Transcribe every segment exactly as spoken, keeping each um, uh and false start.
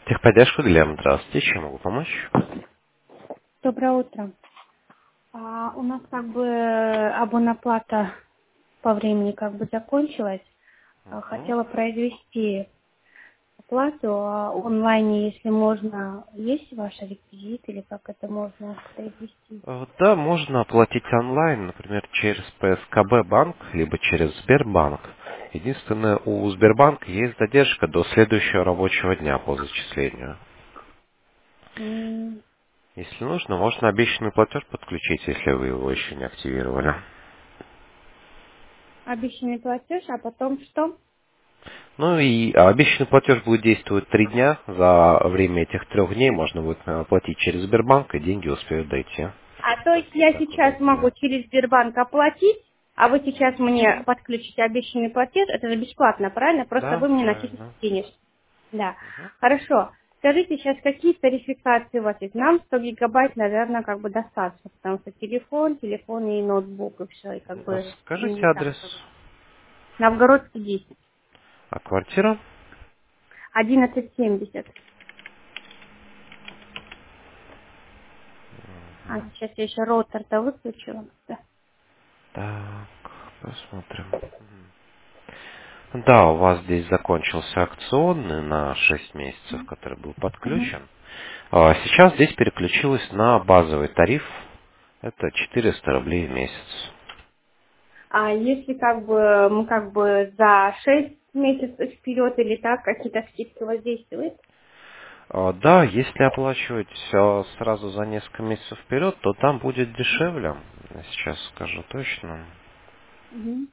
Техподдержка, Глеб, здравствуйте, чем могу помочь? Доброе утро. А, у нас как бы абоноплата по времени как бы закончилась. А, Мгм. хотела произвести оплату а онлайне, если можно. Есть ваш реквизит или как это можно произвести? Э, Да, можно оплатить онлайн, например, через П С К Б банк, либо через Сбербанк. Единственное, у Сбербанка есть задержка до следующего рабочего дня по зачислению. М, Если нужно, можно обещанный платеж подключить, если вы его еще не активировали. Обещанный платеж, а потом что? Ну и обещанный платеж будет действовать три дня. За время этих трех дней можно будет э, оплатить через Сбербанк, и деньги успеют дойти. А то есть Если я так сейчас удобнее. могу через Сбербанк оплатить, а вы сейчас мне подключите обещанный платеж, это же бесплатно, правильно? Просто Да, вы мне начислите правильно. денег. Да. Мгм. Хорошо. Скажите, сейчас какие тарификации у вас есть? Нам сто гигабайт, наверное, как бы достаточно, потому что телефон, телефон и ноутбук, и все, и как А бы скажите не так адрес. много. Новгородский десять. А квартира? одиннадцать семьдесят. А, сейчас я еще роутер-то выключила. Да. Так, посмотрим. Да, у вас здесь закончился акционный на шесть месяцев, который был Мгм. подключен. А сейчас здесь переключилось на базовый тариф. Это четыреста рублей в месяц. А если как бы мы как бы за шесть месяцев вперед или так какие-то скидки воздействуют? А, Да, если оплачивать а, сразу за несколько месяцев вперед, то там будет дешевле. Я сейчас скажу точно. Мгм.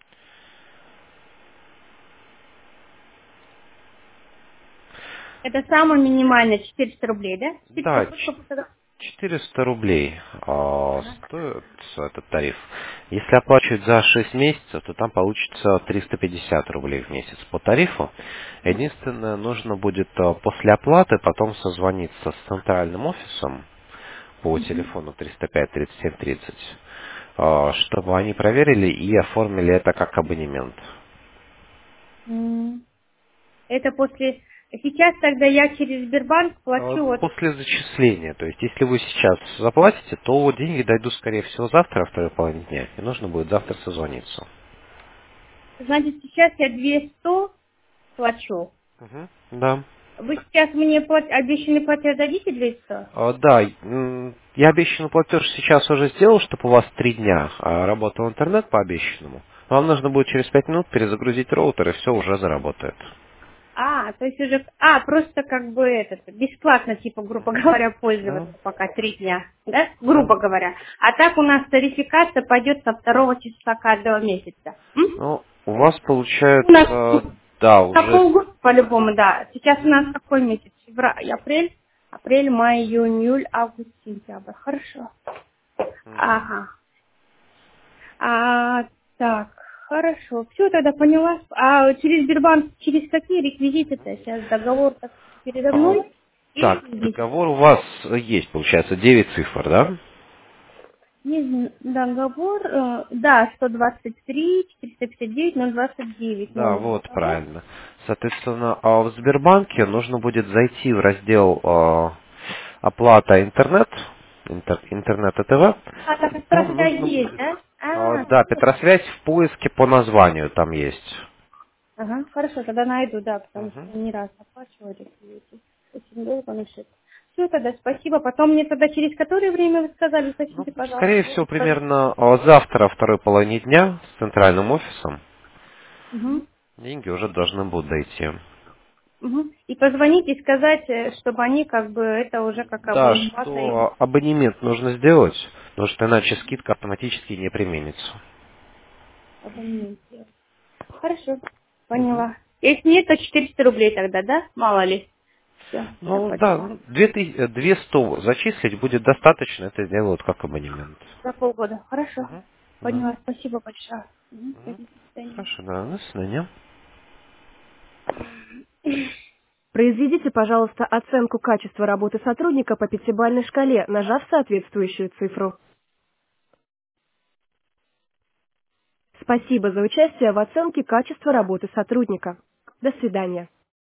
Это самое минимальное четыреста рублей, да? Скидка Да, сколько будет? четыреста рублей а, Ага. стоит этот тариф. Если оплачивать за шесть месяцев, то там получится триста пятьдесят рублей в месяц по тарифу. Единственное, нужно будет а, после оплаты потом созвониться с центральным офисом по телефону триста пять тридцать семь тридцать, а, чтобы они проверили и оформили это как абонемент. М. Это после... Сейчас тогда я через Сбербанк А, плачу вот... После зачисления, то есть если вы сейчас заплатите, то деньги дойдут, скорее всего, завтра, во второй половине дня, и нужно будет завтра созвониться. Значит, сейчас я двести плачу. Мгм. Да. Вы сейчас мне плат... обещанный платеж дадите двести? А, Да, м, я обещанный платеж сейчас уже сделал, чтобы у вас три дня а, работал интернет по обещанному. Вам нужно будет через пять минут перезагрузить роутер, и все уже заработает. А, то есть уже... А, просто как бы этот, бесплатно, типа, грубо говоря, Да, пользоваться пока три дня, да? да. Грубо говоря. А так у нас тарификация пойдет со второго числа каждого месяца. М? Ну, у вас У нас получается, да, на уже... полгода по-любому, да. Сейчас у Мгм. нас какой месяц? Февраль, апрель, апрель, май, июнь, июль, август, сентябрь. Хорошо. Мгм. Ага. А, так, хорошо. Все, тогда поняла. А через Сбербанк, через какие реквизиты-то? Сейчас договор так передо А, мной. Есть Так, здесь? договор у вас есть, получается, девять цифр, да? Есть договор, э, да, сто двадцать три, четыреста пятьдесят девять, ноль двадцать девять Да, номер. вот, Ага. правильно. Соответственно, а в Сбербанке нужно будет зайти в раздел а, «Оплата интернет», интер- интернет и ТВ. А, так, И это там связь нужно есть, будет... да? а, А, Да, всё. Петросвязь в поиске по названию там есть. Ага, хорошо, тогда найду, да, потому Мгм. что не раз оплачивали эти очень долго насчет. Все, тогда спасибо. Потом мне тогда через которое время вы сказали, Ну, уточните, пожалуйста. скорее всего, примерно а, завтра, второй половине дня, с центральным офисом, Угу. деньги уже должны будут дойти. Угу. И позвонить и сказать, э, чтобы они как бы это уже как Да, абонплата и что абонемент нужно сделать, потому что иначе скидка автоматически не применится. абонемент сделать. Хорошо, Мгм. поняла. Если нет, то четыреста рублей тогда, да? Мало ли. Все, я Ну да, поняла. ну, две тысячи, э, две сто зачислить будет достаточно, это сделают как абонемент. За полгода. Хорошо. Мгм. Да. Поняла. Спасибо большое. Угу. До Мгм. свидания. Хорошо, да, до свидания. Произведите, пожалуйста, оценку качества работы сотрудника по пятибалльной шкале, нажав соответствующую цифру. Спасибо за участие в оценке качества работы сотрудника. До свидания.